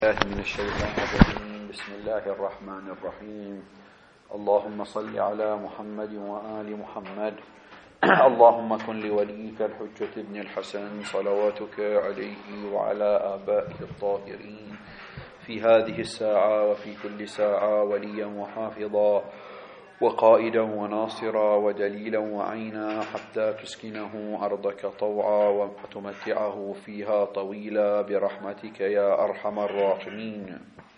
من الشيطان الرجيم. بسم الله الرحمن الرحيم. اللهم صل على محمد وآل محمد. اللهم كن لوليك الحجة ابن الحسن صلواتك عليه وعلى آبائه الطاهرين في هذه الساعة وفي كل ساعة وليا وحافظا وقائدا وناصرا ودليلا وعينا حتى تسكنه أرضك طوعا وتمتعه فيها طويلا برحمتك يا أرحم الراحمين.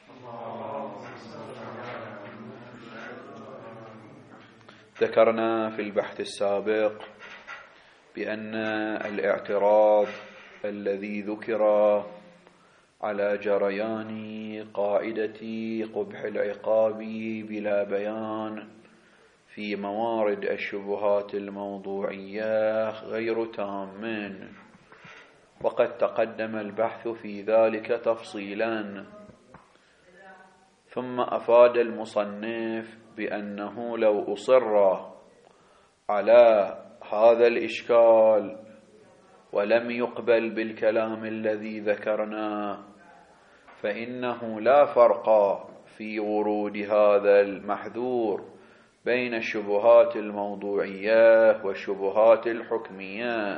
ذكرنا في البحث السابق بأن الاعتراض الذي ذكر على جريان قاعدة قبح العقاب بلا بيان في موارد الشبهات الموضوعية غير تام، وقد تقدم البحث في ذلك تفصيلا، ثم أفاد المصنف بأنه لو أصر على هذا الإشكال ولم يقبل بالكلام الذي ذكرناه فإنه لا فرق في ورود هذا المحذور بين الشبهات الموضوعية والشبهات الحكمية،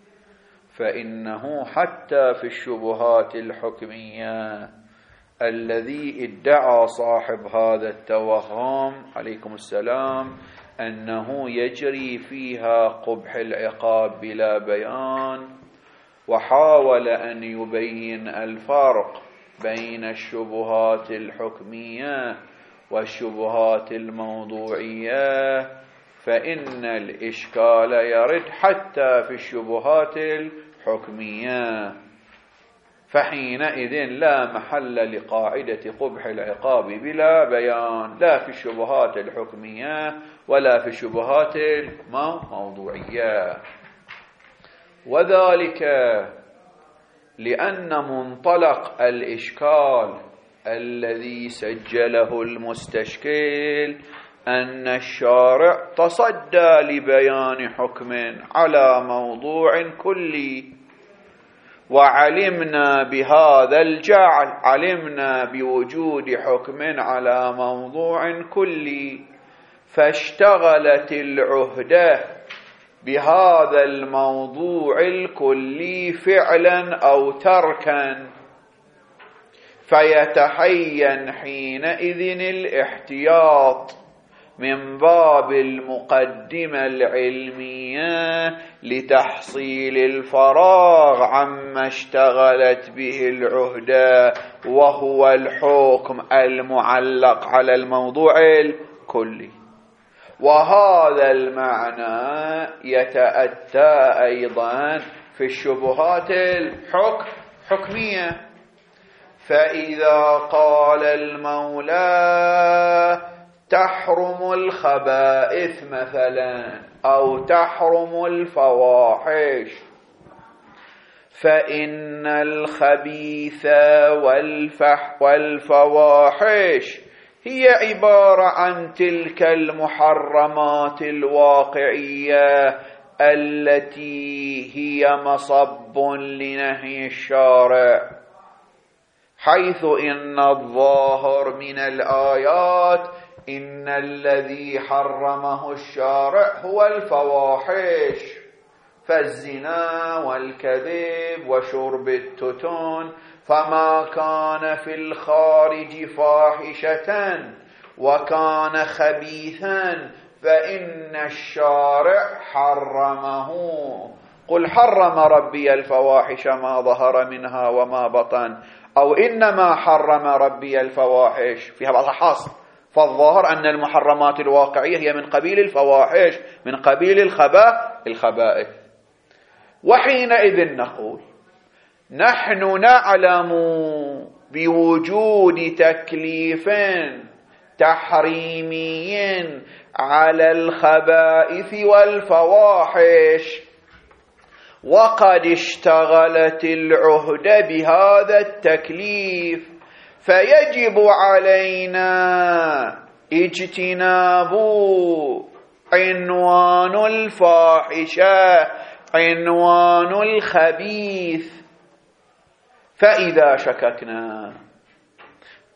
فإنه حتى في الشبهات الحكمية الذي ادعى صاحب هذا التوهم عليكم السلام أنه يجري فيها قبح العقاب بلا بيان، وحاول أن يبين الفرق بين الشبهات الحكمية والشبهات الموضوعية، فإن الإشكال يرد حتى في الشبهات الحكمية، فحينئذ لا محل لقاعدة قبح العقاب بلا بيان لا في الشبهات الحكمية ولا في الشبهات الموضوعية. وذلك لأن منطلق الإشكال الذي سجله المستشكل أن الشارع تصدى لبيان حكم على موضوع كلي، وعلمنا بهذا الجعل علمنا بوجود حكم على موضوع كلي، فاشتغلت العهدة بهذا الموضوع الكلي فعلا أو تركا، فيتحين حينئذ الاحتياط من باب المقدمة العلمية لتحصيل الفراغ عما اشتغلت به العهدة، وهو الحكم المعلق على الموضوع الكلي. وهذا المعنى يتأتى أيضا في الشبهات الحكمية، فإذا قال المولى تحرم الخبائث مثلا أو تحرم الفواحش، فإن الخبيث والفواحش هي عبارة عن تلك المحرمات الواقعية التي هي مصب لنهي الشارع، حيث إن الظاهر من الآيات إن الذي حرمه الشارع هو الفواحش، فالزنا والكذب وشرب التتون، فما كان في الخارج فاحشة وكان خبيثا فإن الشارع حرمه. قل حرم ربي الفواحش ما ظهر منها وما بطن، أو إنما حرم ربي الفواحش فيها بعض حاصل، فالظاهر أن المحرمات الواقعية هي من قبيل الفواحش من قبيل الخبائث. وحينئذ نقول نحن نعلم بوجود تكليف تحريمي على الخبائث والفواحش، وقد اشتغلت العهدة بهذا التكليف، فيجب علينا اجتناب عنوان الفاحشة عنوان الخبيث، فإذا شككنا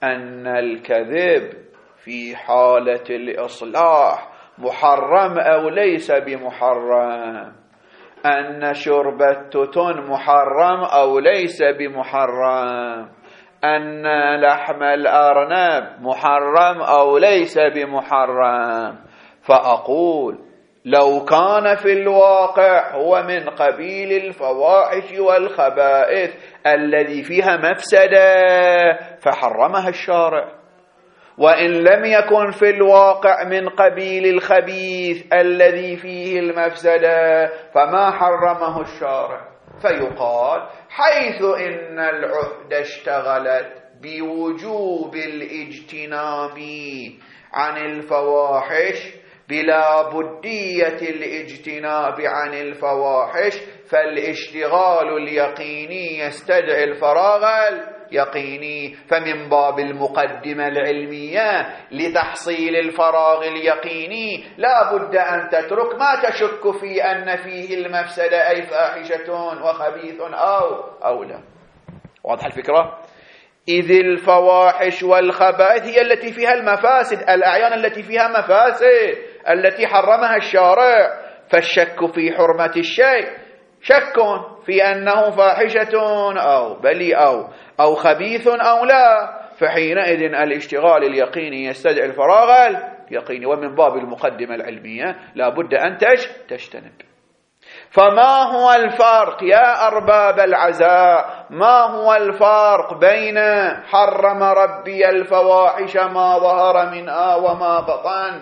أن الكذب في حالة الإصلاح محرم أو ليس بمحرم، أن شرب التتن محرم أو ليس بمحرم، أن لحم الأرنب محرم أو ليس بمحرم. فأقول لو كان في الواقع هو من قبيل الفواحش والخبائث الذي فيها مفسدة فحرمها الشارع، وإن لم يكن في الواقع من قبيل الخبيث الذي فيه المفسدة فما حرمه الشارع. فيقال حيث إن العهدة اشتغلت بوجوب الاجتناب عن الفواحش بلا بدية الاجتناب عن الفواحش، فالاشتغال اليقيني يستدعي الفراغ اليقيني. فمن باب المقدمة العلمية لتحصيل الفراغ اليقيني لا بد أن تترك ما تشك في أن فيه المفسدة، أي فاحشة وخبيث أو لا. واضح الفكرة؟ إذ الفواحش والخبائث هي التي فيها المفاسد، الأعيان التي فيها مفاسد التي حرمها الشارع. فالشك في حرمة الشيء شك في أنه فاحشة أو بلي أو خبيث أو لا، فحينئذ الاشتغال اليقيني يستدعي الفراغ اليقيني. ومن باب المقدمة العلمية لا بد أن تجتنب. فما هو الفرق يا أرباب العزاء؟ ما هو الفرق بين حرم ربي الفواحش ما ظهر منها وما بطن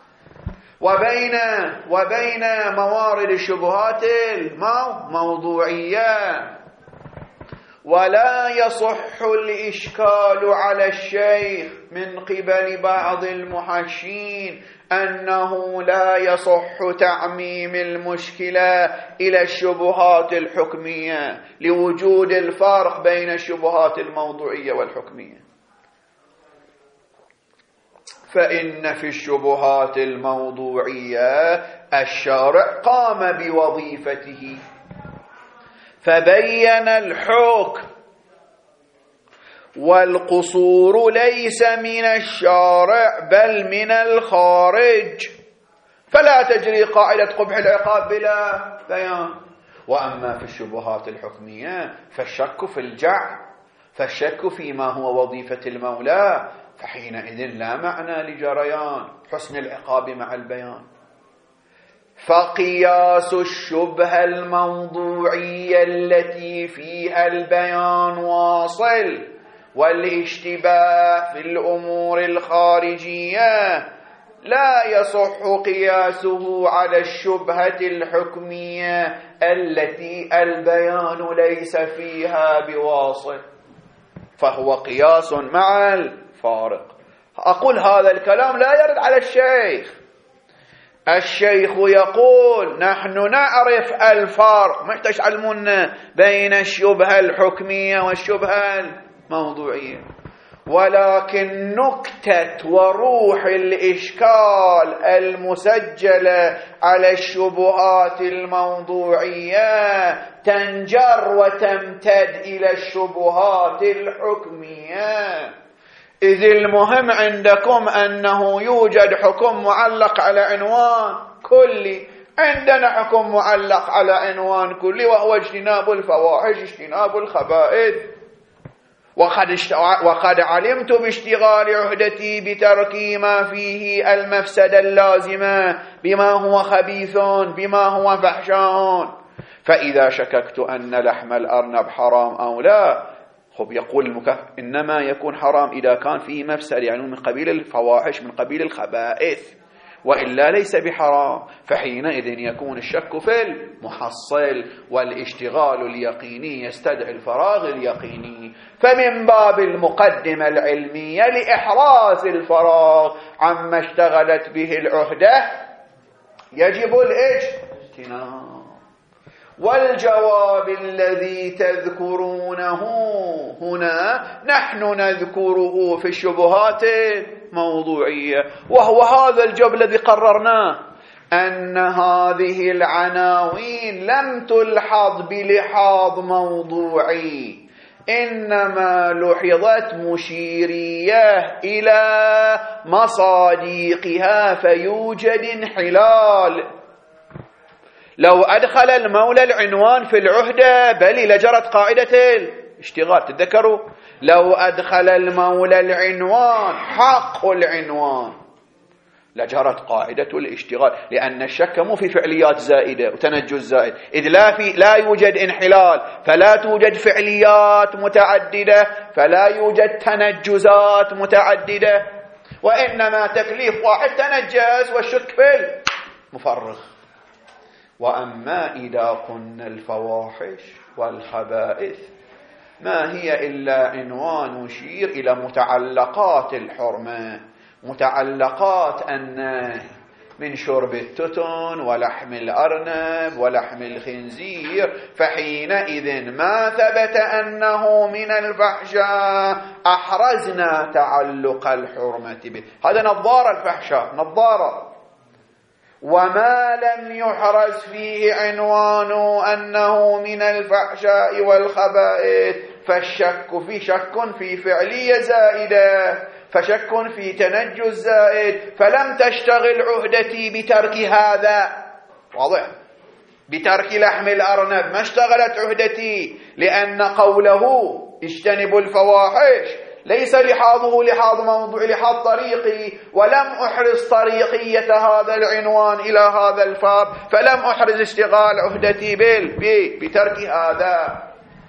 وبين موارد الشبهات الموضوعية؟ ولا يصح الإشكال على الشيخ من قبل بعض المحشين أنه لا يصح تعميم المشكلة إلى الشبهات الحكمية لوجود الفرق بين الشبهات الموضوعية والحكمية. فإن في الشبهات الموضوعية الشارع قام بوظيفته فبين الحكم، والقصور ليس من الشارع بل من الخارج، فلا تجري قاعدة قبح العقاب بلا بيان. وأما في الشبهات الحكمية فالشك في الجعل، فالشك فيما هو وظيفة المولى، فحينئذ لا معنى لجريان حسن العقاب مع البيان. فقياس الشبهة الموضوعية التي فيها البيان واصل، والاشتباه في الأمور الخارجية لا يصح قياسه على الشبهة الحكمية التي البيان ليس فيها بواصل، فهو قياس مع الفارق. أقول هذا الكلام لا يرد على الشيخ. الشيخ يقول نحن نعرف الفرق، مش تشعلمون بين الشبهة الحكمية والشبهة الموضوعية، ولكن نكتة وروح الإشكال المسجلة على الشبهات الموضوعية تنجر وتمتد إلى الشبهات الحكمية. إذ المهم عندكم أنه يوجد حكم معلق على عنوان كلي، عندنا حكم معلق على عنوان كلي وهو اجتناب الفواحش، اجتناب الخبائث. وقد علمت باشتغال عهدتي بترك ما فيه المفسدة اللازمة بما هو خبيث بما هو فحشان. فإذا شككت أن لحم الأرنب حرام أو لا، خب يقول المكفر إنما يكون حرام إذا كان فيه مفسد، يعني من قبيل الفواحش من قبيل الخبائث، وإلا ليس بحرام. فحينئذ يكون الشك في المحصل، والاشتغال اليقيني يستدعي الفراغ اليقيني. فمن باب المقدمة العلمية لإحراز الفراغ عما اشتغلت به العهدة يجب الاجتناب. والجواب الذي تذكرونه هنا نحن نذكره في الشبهات الموضوعية، وهو هذا الجواب الذي قررناه، أن هذه العناوين لم تلحظ بلحاظ موضوعي، إنما لحظت مشيرية إلى مصاديقها فيوجد انحلال. لو أدخل المولى العنوان في العهدة بل لجرت قاعدة الاشتغال. تذكروا لو أدخل المولى العنوان حق العنوان لجرت قاعدة الاشتغال، لأن الشك مو في فعليات زائدة وتنجز زائد، إذ لا يوجد انحلال فلا توجد فعليات متعددة فلا يوجد تنجزات متعددة، وإنما تكليف واحد تنجز والشك في المفرغ. وأما إذا قلنا الفواحش والخبائث ما هي إلا عنوان يشير إلى متعلقات الحرمة، متعلقات النهي من شرب التتن ولحم الأرنب ولحم الخنزير، فحينئذ ما ثبت أنه من الفحشاء أحرزنا تعلق الحرمة به. هذا نظارة الفحشاء، نظارة. وما لم يحرز فيه عنوان أنه من الفحشاء والخبائث فالشك في فعلية زائدة، فشك في تنجز زائد، فلم تشتغل عهدتي بترك هذا. واضح؟ بترك لحم الأرنب ما اشتغلت عهدتي، لأن قوله اجتنبوا الفواحش ليس لحاظه لحاظ طريقي، ولم أحرز طريقية هذا العنوان إلى هذا الفار، فلم أحرز اشتغال عهدتي بترك هذا.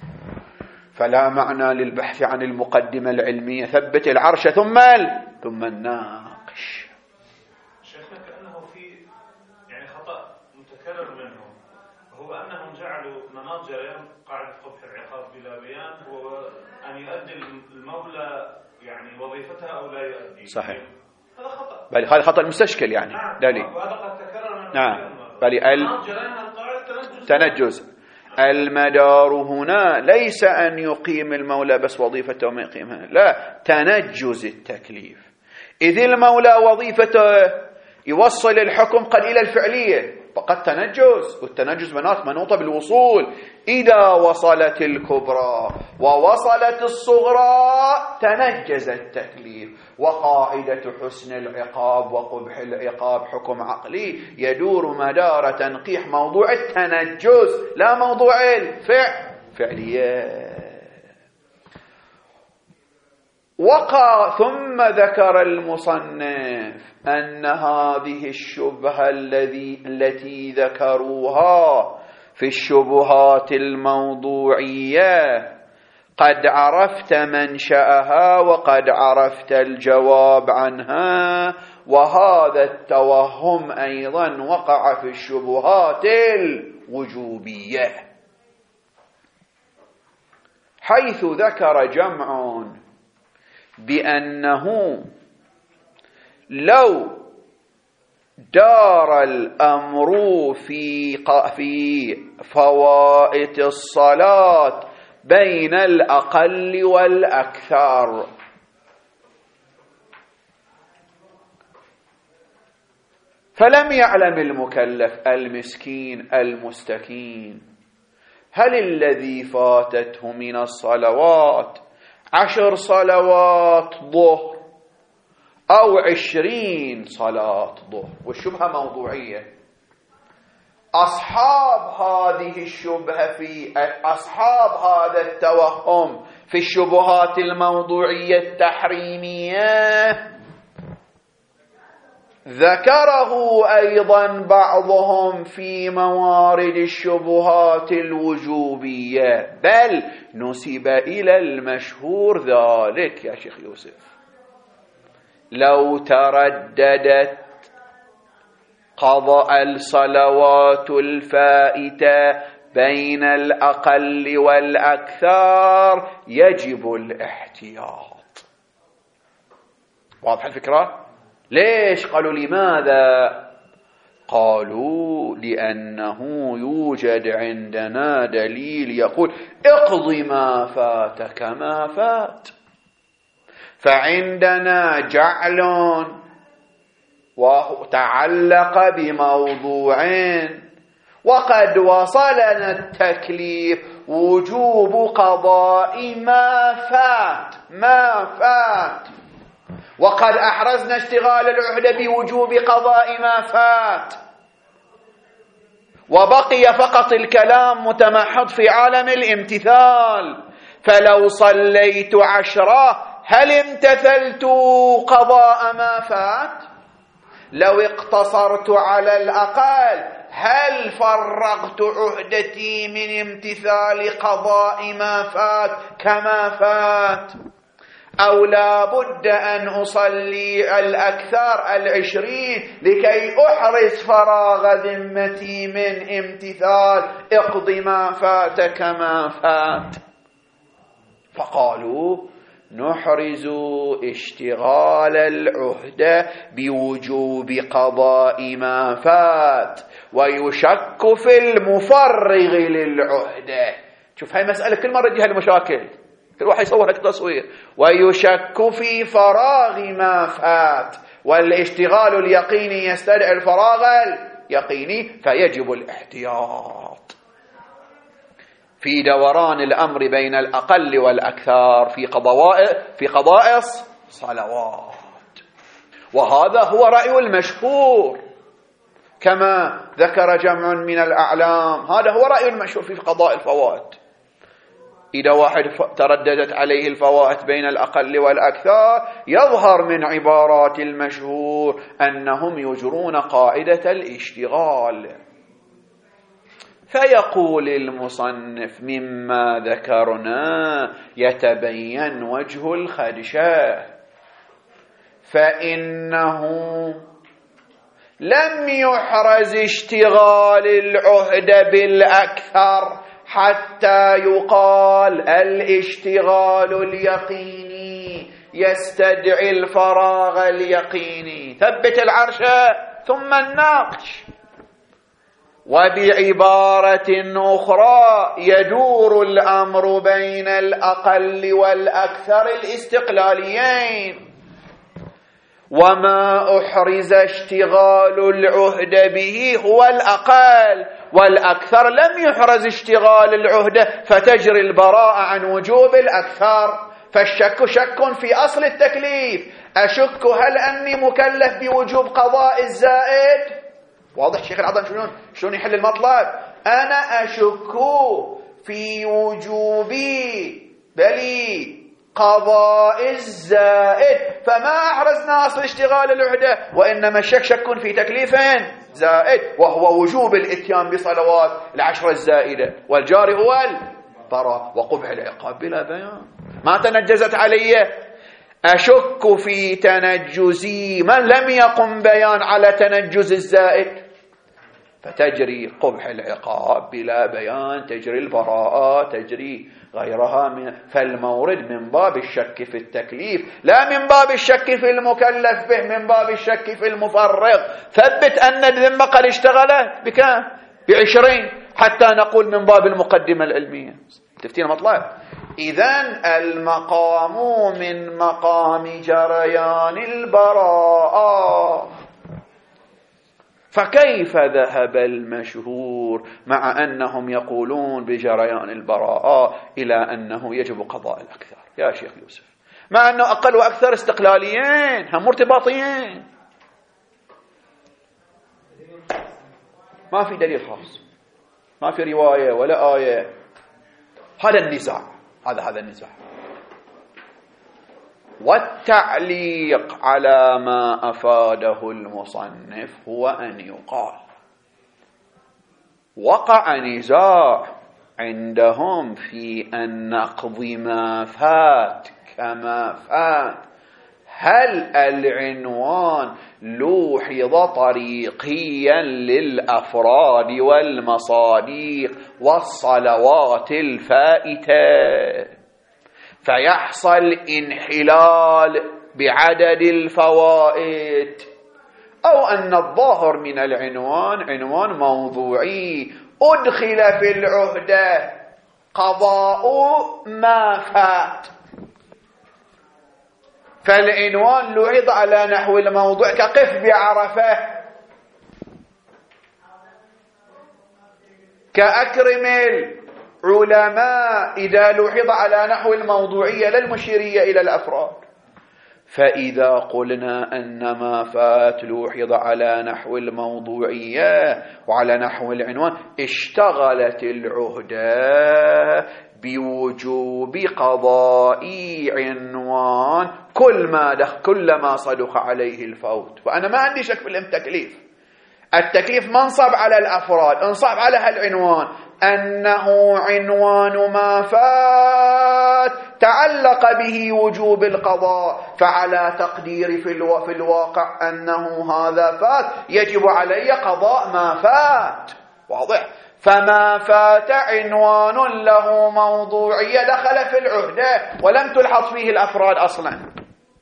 فلا معنى للبحث عن المقدمة العلمية. ثبت العرش ثم الناقش. شيخنا كأنه في خطأ متكرر منهم، هو أنهم جعلوا مناط جريان قاعدة قبح العقاب بلا بيان هو أن يؤدي المولى وظيفتها أو لا يؤدي. صحيح. هذا خطأ. بل هذا خطأ مستشكل نعم. وهذا قد تكرر منهم. نعم. مناط جريان القاعدة تنجز. المدار هنا ليس أن يقيم المولى بس وظيفته وما يقيمها، لا، تنجز التكليف. إذ المولى وظيفته يوصل الحكم قد إلى الفعلية، فقد تنجز، والتنجز منوطة بالوصول. إذا وصلت الكبرى ووصلت الصغرى تنجز التكليف. وقاعدة حسن العقاب وقبح العقاب حكم عقلي يدور مدار تنقيح موضوع التنجز لا موضوع الفعلية. ثم ذكر المصنف أن هذه الشبهة التي ذكروها في الشبهات الموضوعية قد عرفت منشأها وقد عرفت الجواب عنها، وهذا التوهم أيضا وقع في الشبهات الوجوبية، حيث ذكر جمع بأنه لو دار الأمر في فوائت الصلاة بين الأقل والأكثر، فلم يعلم المكلف المسكين المستكين هل الذي فاتته من الصلوات 10 صلوات ظهر أو 20 صلاة ظهر. والشبهة موضوعية. أصحاب هذه الشبهة أصحاب هذا التوهم في الشبهات الموضوعية التحريمية ذكره أيضا بعضهم في موارد الشبهات الوجوبية، بل نسب إلى المشهور ذلك يا شيخ يوسف. لو ترددت قضاء الصلوات الفائتة بين الأقل والأكثر يجب الاحتياط. واضح الفكرة؟ ليش؟ قالوا لماذا؟ قالوا لأنه يوجد عندنا دليل يقول اقض ما فاتك ما فات، فعندنا جعل وتعلق بموضوع وقد وصلنا التكليف وجوب قضاء ما فات وقد أحرزنا اشتغال العهدة بوجوب قضاء ما فات، وبقي فقط الكلام متمحض في عالم الامتثال. فلو صليت 10 هل امتثلت قضاء ما فات؟ لو اقتصرت على الأقل هل فرغت عهدتي من امتثال قضاء ما فات كما فات؟ أو لا بد أن أصلي الأكثر 20 لكي أحرز فراغ ذمتي من امتثال اقض ما فات كما فات؟ فقالوا نحرز اشتغال العهدة بوجوب قضاء ما فات ويشك في المفرغ للعهدة. شوف هاي مسألة كل مرة تجيها المشاكل، كل واحد يصورها كتصوير. ويشك في فراغ ما فات، والاشتغال اليقيني يستدعي الفراغ اليقيني، فيجب الاحتياط في دوران الأمر بين الأقل والأكثر في قضاء الصلوات. وهذا هو رأي المشهور كما ذكر جمع من الأعلام، هذا هو رأي المشهور في قضاء الفوات. إذا واحد ترددت عليه الفوات بين الأقل والأكثر يظهر من عبارات المشهور أنهم يجرون قاعدة الاشتغال. فيقول المصنف مما ذكرنا يتبين وجه الخدشة، فإنه لم يحرز اشتغال العهدة بالأكثر حتى يقال الاشتغال اليقيني يستدعي الفراغ اليقيني. ثبت العرش ثم الناقش. وبعبارة أخرى يدور الأمر بين الأقل والأكثر الاستقلاليين، وما أحرز اشتغال العهدة به هو الأقل، والأكثر لم يحرز اشتغال العهدة فتجري البراءة عن وجوب الأكثر. فالشك شك في أصل التكليف. أشك هل أني مكلف بوجوب قضاء الزائد؟ واضح شيخ العظم شلون يحل المطلب؟ أنا أشك في وجوب قضاء الزائد، فما أحرزنا أصل اشتغال العهدة، وإنما الشك شك في تكليف زائد وهو وجوب الاتيان بصلوات 10 الزائدة، والجار هو البراء وقبح العقاب بلا بيان. ما تنجزت علي. أشك في تنجزي من لم يقم بيان على تنجز الزائد، فتجري قبح العقاب بلا بيان، تجري البراءة، تجري غيرها فالمورد من باب الشك في التكليف لا من باب الشك في المكلف به، من باب الشك في المفرغ. ثبت أن الذمة قد اشتغلت بكم؟ ب20 حتى نقول من باب المقدمة العلمية. تفتين مطلب؟ إذن المقام من مقام جريان البراءة. فكيف ذهب المشهور مع أنهم يقولون بجريان البراءة إلى أنه يجب قضاء الأكثر يا شيخ يوسف، مع أنه أقل وأكثر استقلاليين هم مرتباطيين؟ ما في دليل خاص، ما في رواية ولا آية. هذا النزاع، هذا النزاع. والتعليق على ما أفاده المصنف هو أن يقال وقع نزاع عندهم في أن نقضي ما فات كما فات. هل العنوان لوحظ طريقيا للأفراد والمصاديق والصلوات الفائتة فيحصل انحلال بعدد الفوائد، أو أن الظاهر من العنوان عنوان موضوعي أدخل في العهدة قضاء ما فات، فالعنوان لوحظ على نحو الموضوع كقف بعرفة، كأكرم علماء إذا لوحظ على نحو الموضوعية للمشيرية إلى الأفراد. فإذا قلنا أن ما فات لوحظ على نحو الموضوعية وعلى نحو العنوان، اشتغلت العهدة بوجوب قضاء عنوان كلما صدق عليه الفوت. فأنا ما عندي شك في التكليف. التكليف منصب على الأفراد، انصب على هالعنوان أنه عنوان ما فات تعلق به وجوب القضاء، فعلى تقدير في الواقع أنه هذا فات يجب علي قضاء ما فات. واضح؟ فما فات عنوان له موضوعية دخل في العهدة ولم تلحظ فيه الأفراد أصلا.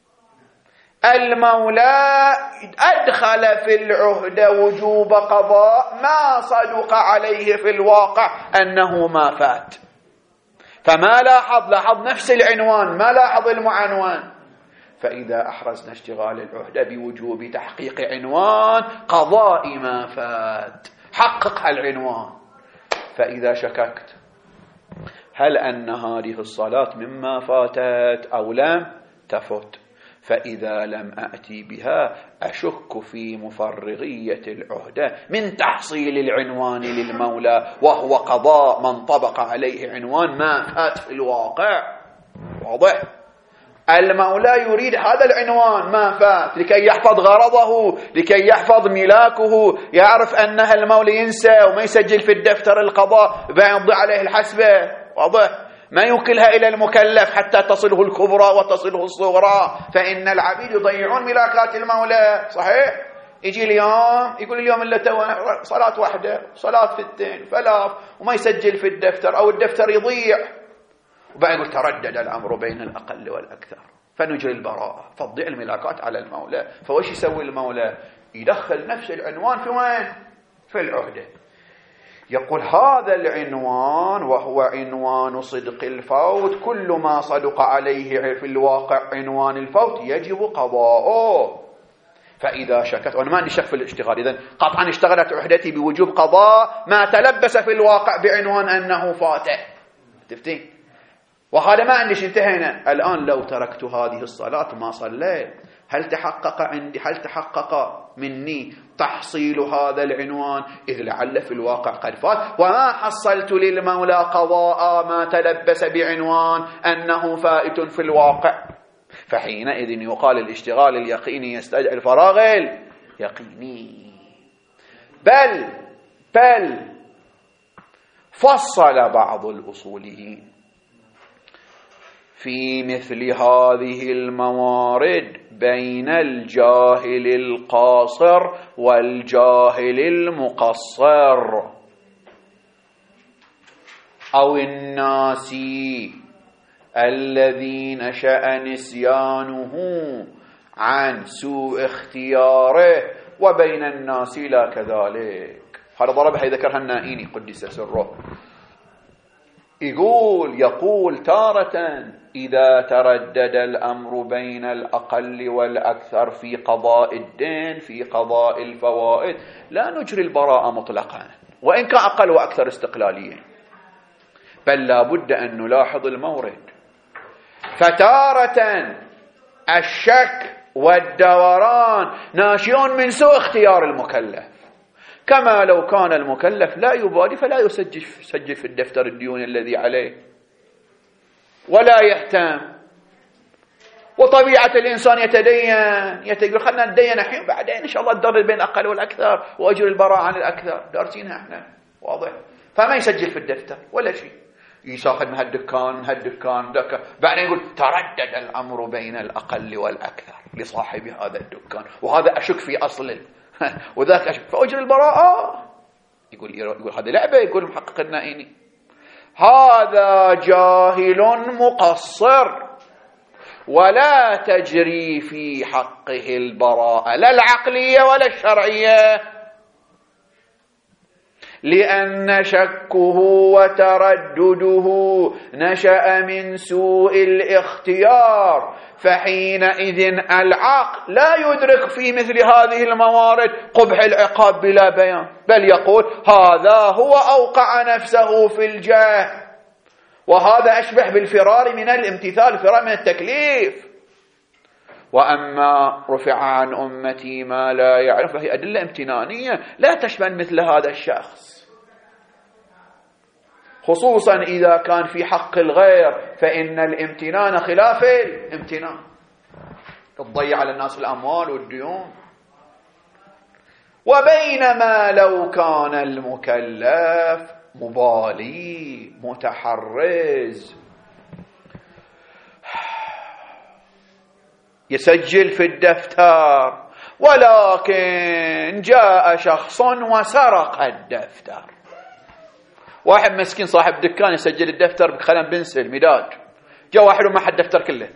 المولى أدخل في العهدة وجوب قضاء ما صدق عليه في الواقع أنه ما فات، فما لاحظ نفس العنوان، ما لاحظ المعنوان. فإذا أحرزنا اشتغال العهدة بوجوب تحقيق عنوان قضاء ما فات، حقق العنوان. فإذا شككت هل أن هذه الصلاة مما فاتت أو لم تفت، فإذا لم أأتي بها أشك في مفرغية العهدة من تحصيل العنوان للمولى، وهو قضاء من طبق عليه عنوان ما فات في الواقع. واضح؟ المولى يريد هذا العنوان ما فات لكي يحفظ غرضه، لكي يحفظ ملاكه، يعرف أنها المولى ينسى وما يسجل في الدفتر القضاء بيضع عليه الحسبة. واضح؟ ما يوكلها إلى المكلف حتى تصله الكبرى وتصله الصغرى، فإن العبيد يضيعون ملاكات المولى. صحيح؟ يجي اليوم يقول اليوم إلا صلاة واحدة، صلاة في التين فلاف، وما يسجل في الدفتر أو الدفتر يضيع، وبعد يقول تردد الأمر بين الأقل والأكثر فنجري البراءة، فتضيع الملاكات على المولى. فوش يسوي المولى؟ يدخل نفس العنوان في وين؟ في العهدة. يقول هذا العنوان وهو عنوان صدق الفوت، كل ما صدق عليه في الواقع عنوان الفوت يجب قضاؤه. فإذا شكت، وأنا ما عندي شك في الاشتغال، إذن قطعا اشتغلت عهدتي بوجوب قضاء ما تلبس في الواقع بعنوان أنه فاته. تفتين؟ وهذا ما عنديش، انتهينا. الآن لو تركت هذه الصلاة ما صليت، هل تحقق مني تحصيل هذا العنوان؟ إذ لعل في الواقع قد فات، وما حصلت للمولى قضاء ما تلبس بعنوان أنه فائت في الواقع. فحينئذ يقال الاشتغال اليقيني يستدعي الفراغ اليقيني. بل فصل بعض الأصوليين في مثل هذه الموارد بين الجاهل القاصر والجاهل المقصر، أو الناسي الذي نشأ نسيانه عن سوء اختياره، وبين الناس لا كذلك. هذا ضربها ذكرها النائيني قدس سره. يقول تارة إذا تردد الأمر بين الأقل والأكثر في قضاء الدين في قضاء الفوائد لا نجري البراءة مطلقا وإن كان أقل وأكثر استقلاليا، بل لا بد أن نلاحظ المورد. فتارة الشك والدوران ناشئ من سوء اختيار المكلف، كما لو كان المكلف لا يبالي فلا يسجل في الدفتر الديون الذي عليه ولا يهتم. وطبيعة الإنسان يتدين خلنا ندين الحين بعدين إن شاء الله الدرب بين الأقل والأكثر وأجر البراء عن الأكثر دارسينها احنا. واضح؟ فما يسجل في الدفتر ولا شيء، يساخذ من هالدكان بعدين يقول تردد الأمر بين الأقل والأكثر لصاحب هذا الدكان، وهذا أشك في أصله وذاك أشك فأجر البراءة. يقول هذه لعبة. يقول محقق النائيني هذا جاهل مقصر ولا تجري في حقه البراءة لا العقلية ولا الشرعية، لأن شكه وتردده نشأ من سوء الاختيار، فحينئذ العقل لا يدرك في مثل هذه الموارد قبح العقاب بلا بيان، بل يقول هذا هو أوقع نفسه في الجاه وهذا أشبه بالفرار من الامتثال، الفرار من التكليف. وأما رفع عن أمتي ما لا يعرف فهي أدلة امتنانية لا تشمل مثل هذا الشخص، خصوصا إذا كان في حق الغير، فإن الامتنان خلاف الامتنان، تضيع على الناس الأموال والديون. وبينما لو كان المكلف مبالي متحرز يسجل في الدفتر، ولكن جاء شخص وسرق الدفتر، واحد مسكين صاحب دكان يسجل الدفتر بقلم بنسل مداد، جاء واحد ومحى الدفتر كله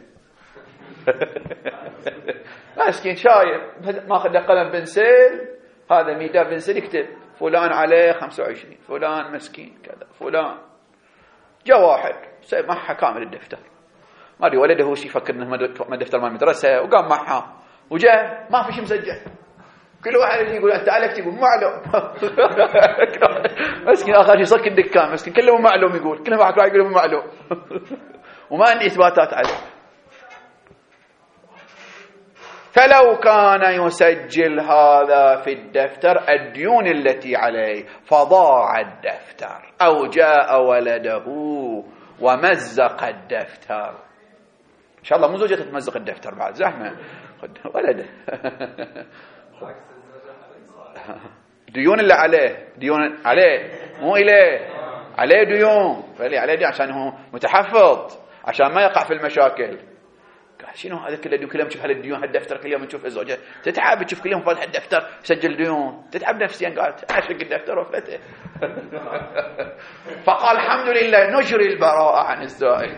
مسكين شايب ماخذ قلم بنسل، هذا مداد بنسل يكتب فلان عليه 25، فلان مسكين كذا، فلان. جاء واحد محى كامل الدفتر، ما ادري ولده هو شي يفكر انه ما دفتر ما مدرسه، وقام معها وجاء ما في شيء مسجل. كل واحد يجي يقول انت عليك تقول معلوم مسكين اخر شيء صك الدكان مسكين كله معلوم، يقول كل واحد يقول معلوم وما عندي اثباتات عليه. فلو كان يسجل هذا في الدفتر الديون التي عليه فضاع الدفتر، او جاء ولده ومزق الدفتر، إن شاء الله مو زوجته تمزق الدفتر بعد زحمة ولده ديون اللي عليه، ديون عليه مو إليه، عليه ديون، فلي عليه ديون عشان هو متحفظ، عشان ما يقع في المشاكل. شنو هذا كله ديون، كل يوم تشوف هالديون، هالدفتر كل يوم تشوف الزوجة تتعب، تشوف كل يوم فاتح الدفتر سجل ديون، تتعب نفسيا. قالت أشق الدفتر وفلته فقال الحمد لله نجري البراءة عن الزائد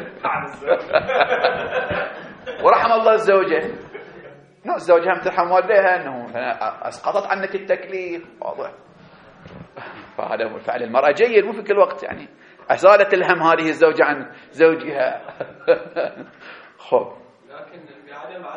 ورحم الله الزوجة، الزوجة هم ترحم والديها أنه أسقطت عنك التكليف، واضح. فهذا هو فعل المرأة جيد، مو في كل وقت يعني أزالت الهم هذه الزوجة عن زوجها خب لكن بعدم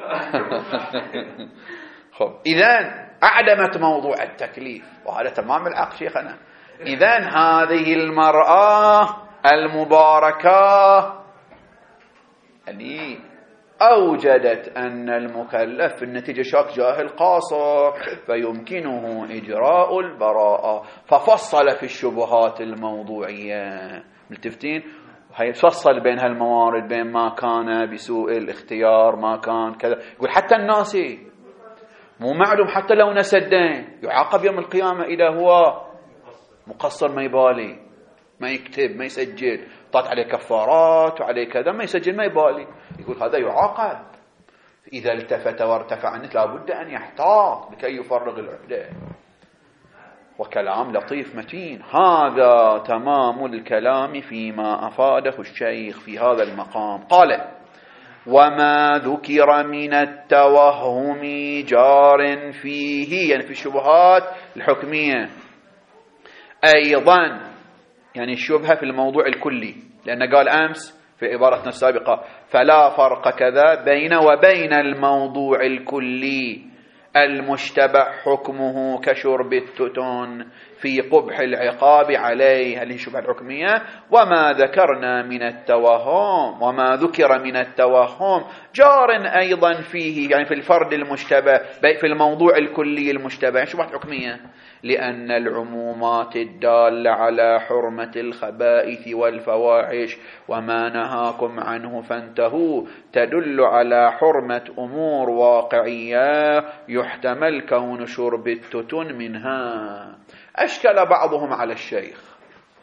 خب إذن أعدمت موضوع التكليف، وهذا تمام العقل شيخنا. إذن هذه المرأة المباركة اللي أوجدت أن المكلف في النتيجة شاك جاهل قاصر فيمكنه إجراء البراءة، ففصل في الشبهات الموضوعية. ملتفتين؟ هيفصل بين هالموارد، بين ما كان بسوء الاختيار، ما كان كذا. يقول حتى الناسي مو معلوم، حتى لو نسى الدين يعاقب يوم القيامة إذا هو مقصر، ما يبالي، ما يكتب، ما يسجل، طات عليه كفارات وعليه كذا، ما يسجل، ما يبالي. يقول هذا يعاقب إذا التفت وارتفع عنه، لابد أن يحتاط لكي يفرغ العهدة. وكلام لطيف متين. هذا تمام الكلام فيما أفاده الشيخ في هذا المقام. قال: وما ذكر من التوهم جار فيه، يعني في الشبهات الحكمية أيضا، يعني الشبهة في الموضوع الكلي، لأن قال أمس في عبارتنا السابقة: فلا فرق كذا بين وبين الموضوع الكلي المشتبه حكمه كشرب التتن في قبح العقاب عليه، هذه الشبهة الحكمية. وما ذكرنا من التوهم، وما ذكر من التوهم جار أيضا فيه، يعني في الفرد المشتبه، في الموضوع الكلي المشتبه، يعني شبهة حكمية، لأن العمومات الدالة على حرمة الخبائث والفواحش وما نهاكم عنه فانتهوا تدل على حرمة أمور واقعية يحتمل كون شرب التتن منها. أشكل بعضهم على الشيخ.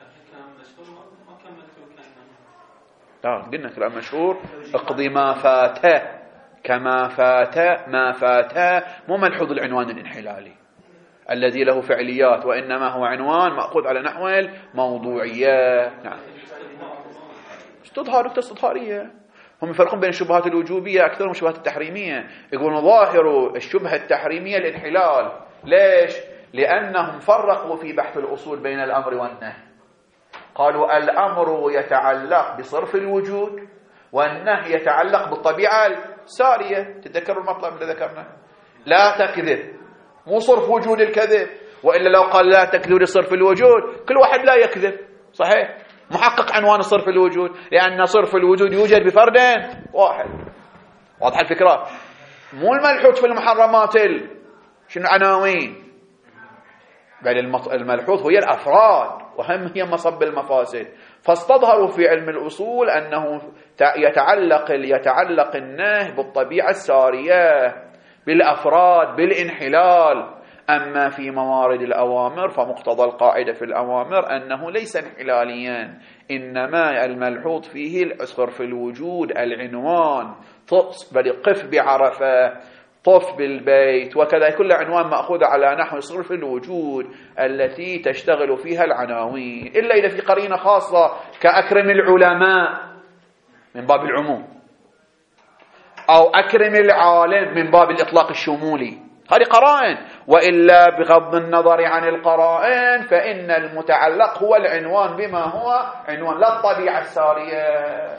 قلنا كلام مشهور: اقضي ما فاته كما فات ما فاته، مو ملحوظ العنوان الانحلالي الذي له فعليات، وإنما هو عنوان مأخوذ على نحو الموضوعية. نعم، استظهار واستظهارية. هم يفرقون بين الشبهات الوجوبية أكثر من الشبهات التحريمية. يقولون ظاهر الشبهة التحريمية الانحلال. ليش؟ لأنهم فرقوا في بحث الأصول بين الأمر والنهي. قالوا الأمر يتعلق بصرف الوجود، والنهي يتعلق بالطبيعة السارية. تذكروا المطلب اللي ذكرنا: لا تكذب، مو صرف وجود الكذب، وإلا لو قال لا تكذب لصرف الوجود كل واحد لا يكذب، صحيح؟ محقق عنوان صرف الوجود، لأن صرف الوجود يوجد بفرد واحد. واضح الفكرة؟ مو الملحوظ في المحرمات شنو عناوين، بل الملحوظ هي الأفراد، وهم هي مصب المفاسد. فاستظهروا في علم الأصول أنه يتعلق النهي بالطبيعة السارية، بالأفراد، بالانحلال. أما في موارد الأوامر فمقتضى القاعدة في الأوامر أنه ليس انحلاليا، إنما الملحوظ فيه صرف الوجود، العنوان، بل قف بعرفة، طف بالبيت، وكذا. كل عنوان مأخوذ على نحو صرف الوجود التي تشتغل فيها العناوين، إلا إذا في قرينة خاصة كأكرم العلماء من باب العموم، أو أكرم العالم من باب الإطلاق الشمولي، هذه قرائن. وإلا بغض النظر عن القرائن فإن المتعلق هو العنوان بما هو عنوان، لا الطبيعة السارية.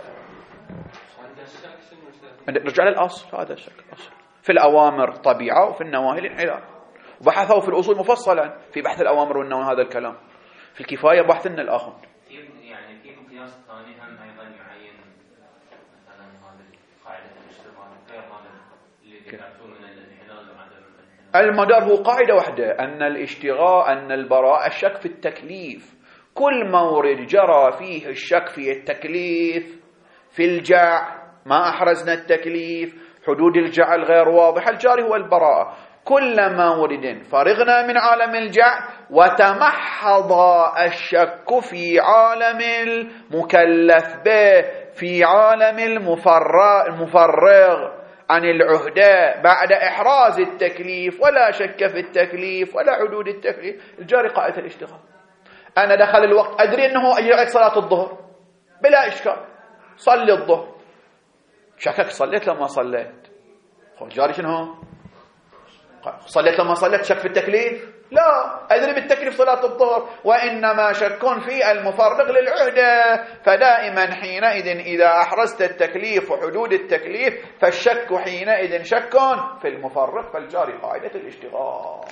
نرجع للأصل، هذا الشكل أصل في الأوامر طبيعة وفي النواهي الانحلال، وبحثه في الأصول مفصلا في بحث الأوامر والنواهي. هذا الكلام في الكفاية بحث لنا الآخر. يعني في مقياس ثاني هم أيضا يعين مثلا هذه القاعدة الاشتراك غير هذا اللي ذكرتوه من الانحلال وعدم الانحلال. المدار هو قاعدة واحدة، أن الاشتغاء، أن البراءة، الشك في التكليف. كل مورد جرى فيه الشك في التكليف، في الجع ما أحرزنا التكليف، حدود الجعل غير واضحة، الجاري هو البراءة. كل مورد فرغنا من عالم الجعل وتمحض الشك في عالم المكلف به، في عالم المفرغ عن العهدة بعد إحراز التكليف، ولا شك في التكليف ولا حدود التكليف، الجاري قاعدة الاشتغال. أنا دخل الوقت أدري أنه أجري صلاة الظهر بلا إشكال، صلي الظهر، شكك صليت لما صليت، الجاري شنو؟ صليت لما صليت، شك في التكليف؟ لا، أدري بالتكليف صلاة الظهر، وإنما شك في المفرغ للعهدة. فدائما حينئذ إذا أحرزت التكليف وحدود التكليف فالشك حينئذ شك في المفرغ، فالجاري قاعدة الاشتغال.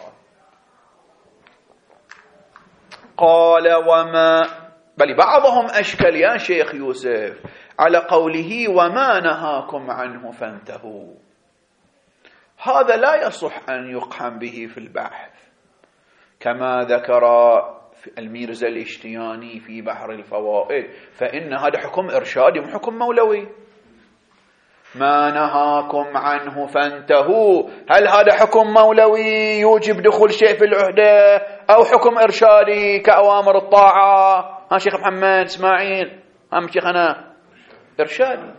قال وما، بل بعضهم أشكل يا شيخ يوسف على قوله وما نهاكم عنه فانتهوا. هذا لا يصح أن يقحم به في البحث، كما ذكر الميرزا الاشتياني في بحر الفوائد، فإن هذا حكم إرشادي وحكم مولوي. ما نهاكم عنه فانتهوا، هل هذا حكم مولوي يوجب دخول شيء في العهدة، أو حكم إرشادي كأوامر الطاعة؟ ها شيخ محمد إسماعيل، هم شيخنا إرشادي.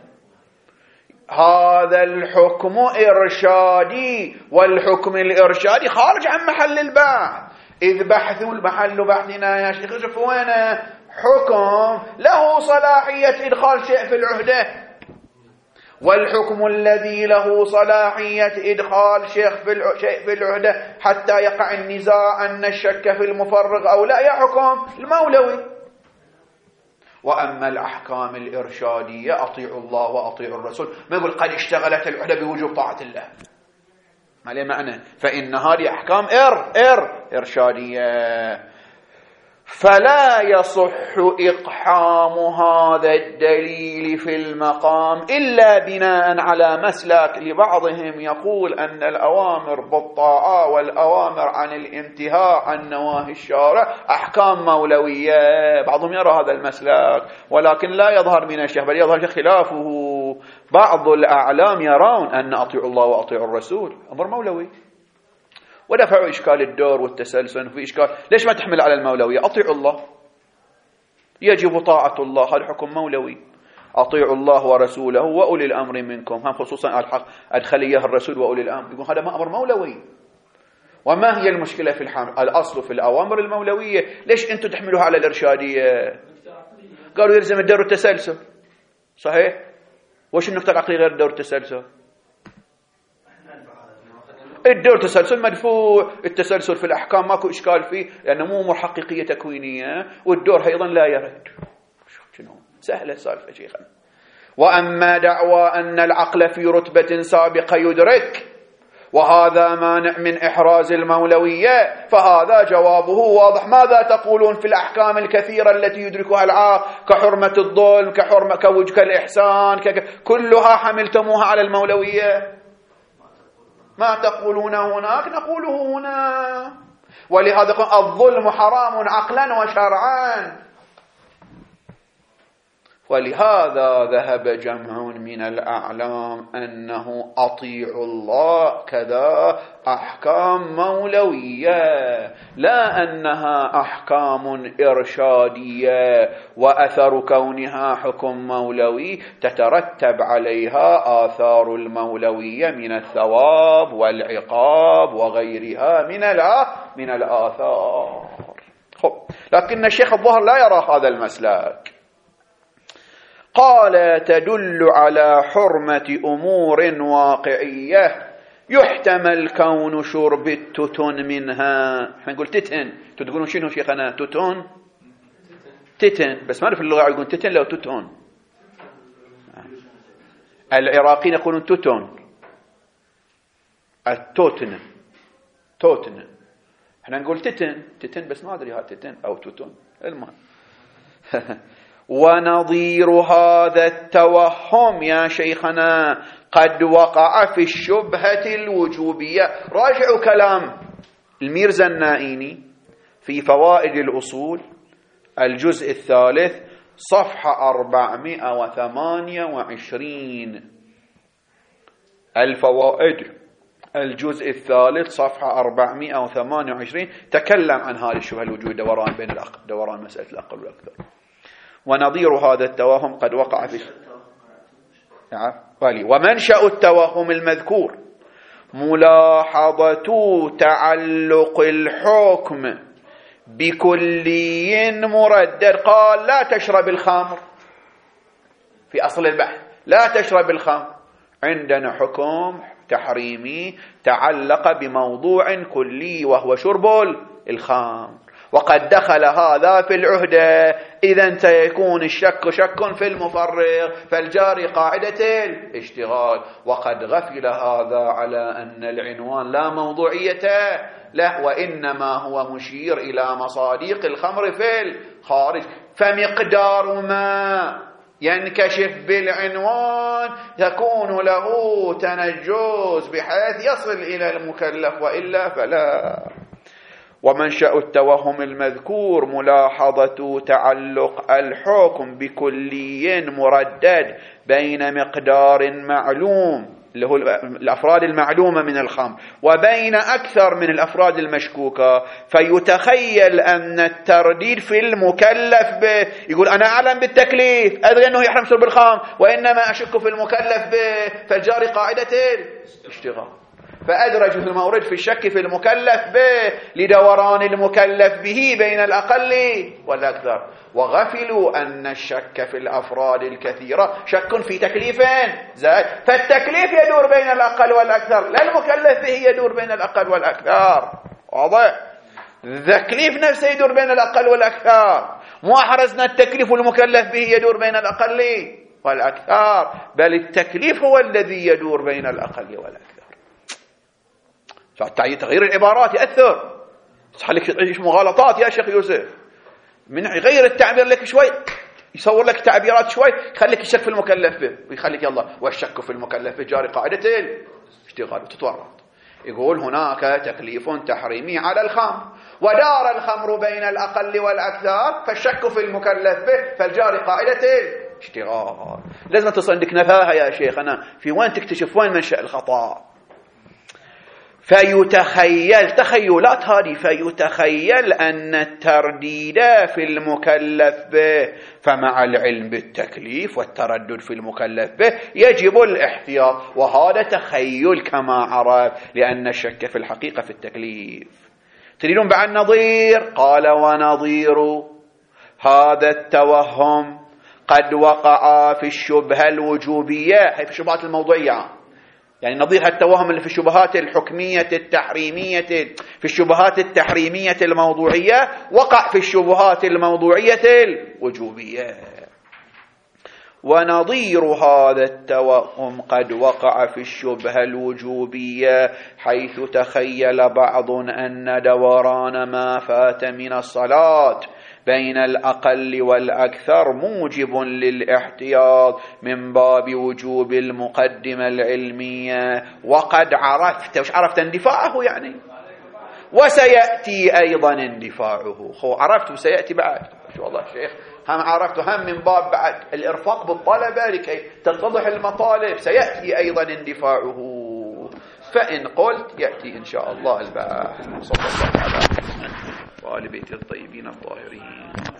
هذا الحكم إرشادي، والحكم الإرشادي خارج عن محل البحث، إذ بحث المحل بحثنا يا شيخ شوف وين حكم له صلاحية إدخال شيء في العهدة، والحكم الذي له صلاحية إدخال شيء في العهدة حتى يقع النزاع أن الشك في المفرغ أو لا، يا حكم المولوي. وأما الأحكام الإرشادية أطيعوا الله وأطيعوا الرسول، ما يقول قد اشتغلت العهدة بوجوب طاعة الله، ما ليه معنى، فإن هذه أحكام إرشادية. فلا يصح إقحام هذا الدليل في المقام إلا بناء على مسلك لبعضهم يقول أن الأوامر بالطاعة والأوامر عن الانتهاء عن نواهي الشارع أحكام مولوية. بعضهم يرى هذا المسلك، ولكن لا يظهر من الشيخ، بل يظهر خلافه. بعض الأعلام يرون أن أطيعوا الله وأطيعوا الرسول أمر مولوي، ودفعوا إشكال الدور والتسلسل في إشكال، ليش ما تحمل على المولوية؟ أطيعوا الله، يجب طاعة الله، هذا حكم مولوي. أطيعوا الله ورسوله وأولي الأمر منكم، هم خصوصا الحق أدخليه الرسول وأولي الأمر، يقول هذا ما أمر مولوي. وما هي المشكلة في الحمل؟ الأصل في الأوامر المولوية، ليش أنتم تحملوها على الإرشادية؟ قالوا يلزم الدور التسلسل، صحيح؟ وش النقطة العقلية غير الدور التسلسل؟ الدور تسلسل مدفوع، التسلسل في الأحكام ماكو إشكال فيه لأنه مو أمور حقيقية تكوينية، والدور أيضا لا يرد. شنو سهلة سالفة شيخنا. وأما دعوى أن العقل في رتبة سابقة يدرك وهذا مانع من إحراز المولوية، فهذا جوابه واضح. ماذا تقولون في الأحكام الكثيرة التي يدركها العاقل كحرمة الظلم، كوجه الإحسان، كلها حملتموها على المولوية؟ ما تقولون هناك نقوله هنا. ولهذا الظلم حرام عقلا وشرعا. ولهذا ذهب جمع من الأعلام أنه أطيعوا الله كذا أحكام مولوية، لا أنها أحكام إرشادية، وأثر كونها حكم مولوي تترتب عليها آثار المولوية من الثواب والعقاب وغيرها من الآثار. لكن الشيخ الظاهر لا يرى هذا المسلك. قال: تدل على حرمة أمور واقعية يحتمل كون شرب التتن منها. احنا نقول تتن، تقولون شنو شيخنا؟ تتن، بس ما في اللغة يقولون تتن لو تتن. العراقيين يقولون تتن، توتن. احنا نقول تتن بس ما أدري ها تتن أو تتن. المهم ونظير هذا التوهم يا شيخنا قد وقع في الشبهة الوجوبية. راجعوا كلام الميرزا النائيني في فوائد الأصول الجزء الثالث صفحة 428. الفوائد الجزء الثالث صفحة 428 تكلم عن هذه الشبهة الوجوبية، دوران مسألة الأقل والأكثر. ونظير هذا التوهم قد وقع في ومنشأ التوهم المذكور ملاحظة تعلق الحكم بكلي مردد. قال: لا تشرب الخمر، في أصل البحث لا تشرب الخمر، عندنا حكم تحريمي تعلق بموضوع كلي وهو شرب الخمر، وقد دخل هذا في العهدة. إذن سيكون الشك شك في المفرغ، فالجاري قاعدة الاشتغال. وقد غفل هذا على أن العنوان لا موضوعية له، وإنما هو مشير إلى مصادق الخمر في الخارج، فمقدار ما ينكشف بالعنوان يكون له تنجز بحيث يصل إلى المكلف، وإلا فلا. ومنشأ التوهم المذكور ملاحظة تعلق الحكم بكلي مردد بين مقدار معلوم اللي هو الأفراد المعلومة من الخمر وبين أكثر من الأفراد المشكوكة، فيتخيل أن الترديد في المكلف به. يقول: أنا أعلم بالتكليف، أدري أنه يحرم شرب الخمر، وإنما أشك في المكلف به، فالجاري قاعدة الاشتغال. فأدرجوا المورد في الشك في المكلف به لدوران المكلف به بين الأقل والأكثر، وغفلوا أن الشك في الأفراد الكثيرة شك في تكليف زائد، فالتكليف يدور بين الأقل والأكثر، لا المكلف به يدور بين الأقل والأكثر. واضح؟ التكليف نفسه يدور بين الأقل والأكثر، مو أحرزنا التكليف والمكلف به يدور بين الأقل والأكثر، بل التكليف هو الذي يدور بين الأقل والأكثر. تغيير العبارات يأثر، يصحى لك مغالطات يا شيخ يوسف، من يغير التعبير لك شوي، يصور لك تعبيرات شوي، يخليك الشك في المكلف به، ويخليك يلا والشك في المكلف به جاري قاعدة الاشتغال وتتورط. يقول هناك تكليف تحريمي على الخمر، ودار الخمر بين الأقل والأكثر، فالشك في المكلف به فالجاري قاعدة الاشتغال. لازم تصل عندك نفاهة يا شيخنا في وين تكتشف وين منشأ الخطأ. فيتخيل تخيلات هذه، فيتخيل أن الترديد في المكلف به، فمع العلم بالتكليف والتردد في المكلف به يجب الاحتياط، وهذا تخيل كما عرف، لأن الشك في الحقيقة في التكليف. تريدون بعد نظير؟ قال: ونظير هذا التوهم قد وقع في الشبهة الوجوبية، هي في الشبهات الموضوعية، يعني نظير التوهم اللي في الشبهات الحكمية التحريمية، في الشبهات التحريمية الموضوعية وقع في الشبهات الموضوعية الوجوبية. ونظير هذا التوهم قد وقع في الشبهة الوجوبية، حيث تخيل بعض أن دوران ما فات من الصلاة بين الأقل والأكثر موجب للاحتياط من باب وجوب المقدمة العلمية. وقد عرفت، وش عرفت؟ اندفاعه يعني، وسيأتي أيضا اندفاعه. عرفت وسيأتي بعد. شو والله شيخ، هم عرفت، هم من باب بعد الإرفاق بالطلبة لكي تتضح المطالب، سيأتي أيضا اندفاعه. فإن قلت يأتي إن شاء الله البحث. صلى الله على محمد وآل بيت الطيبين الطاهرين.